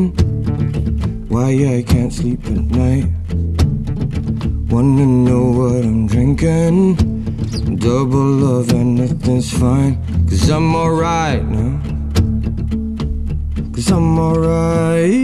wondering why I can't sleep at night. Wanna know what I'm drinking? Double love and nothing's fine. 'Cause I'm alright now. 'Cause I'm alright.